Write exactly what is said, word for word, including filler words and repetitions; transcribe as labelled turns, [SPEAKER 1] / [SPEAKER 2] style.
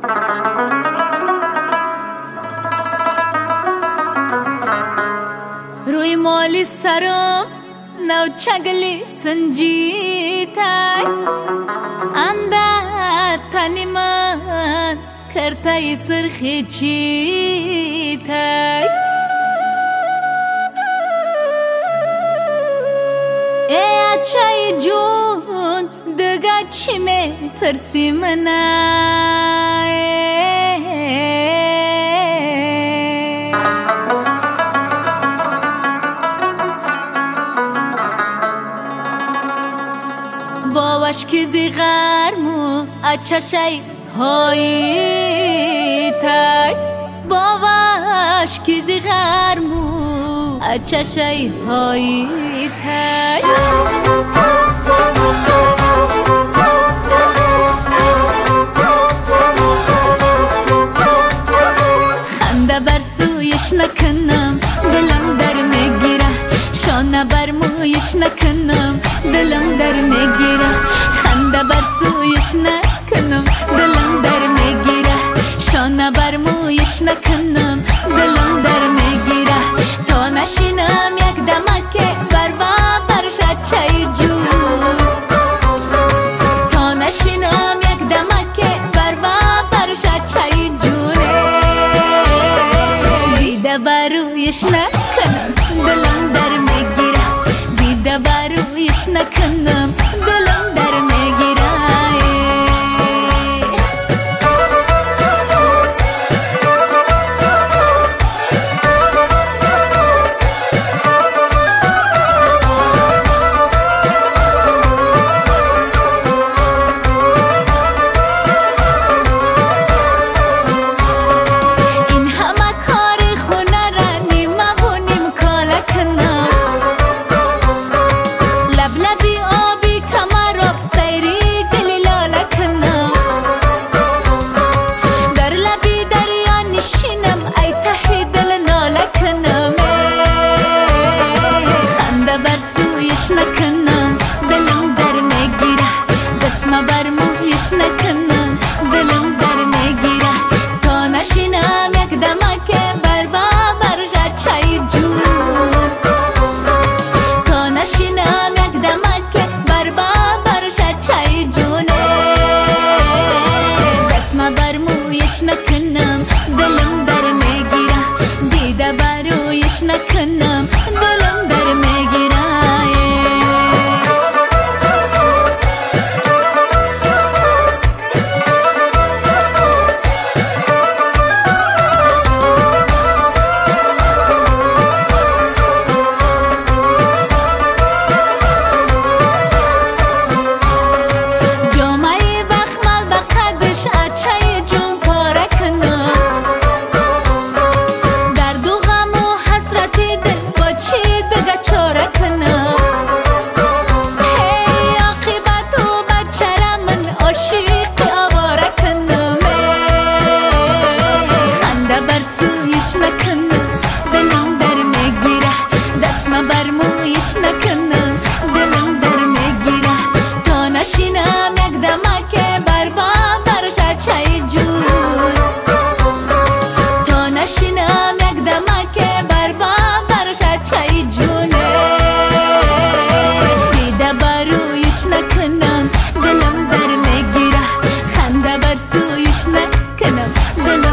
[SPEAKER 1] روی مالی سرم نو چگلی سنجیتای اندر تنی من کرتای سرخی چیتای ای اچای جون دگا چی می ترسی منای باوش که زیغرمو اچشای هایی تای باوش که زیغرمو اچشای هایی تای خنده بر سویش نکنم دلم در میگیره شانه بر مویش نکنم دلم در میگیره خنده بر سویش نکنم دلم در میگیره شانه بر مویش نکنم دلم در میگیره تا نشینم یک دمک بر بابرش اچای جون تا نشینم یک دمک بر بابرش اچای جونه دیده بر رویش نکنم دلم در میگیره دیده بر رویش نکنم دلم در میگیره نکنم دلم در میگیره دستم بر مویش نکنم دلم در میگیره تا نشینم یک دمک بر بابرش اچای جون تا نشینم یک دمک بر بابرش اچای جونه دستم بر مویش نکنم دلم در میگیره دیده بر رویش نکنم دلم در میگیره دلم در میگیره دستم بر مویش نکنم دلم در میگیره تا نشینم یک دمک بر بابرش اچای جون تا نشینم یک دمک بر بابرش اچای جونه دیده بر رویش نکنم دلم در میگیره خنده بر سویش نکنم دلم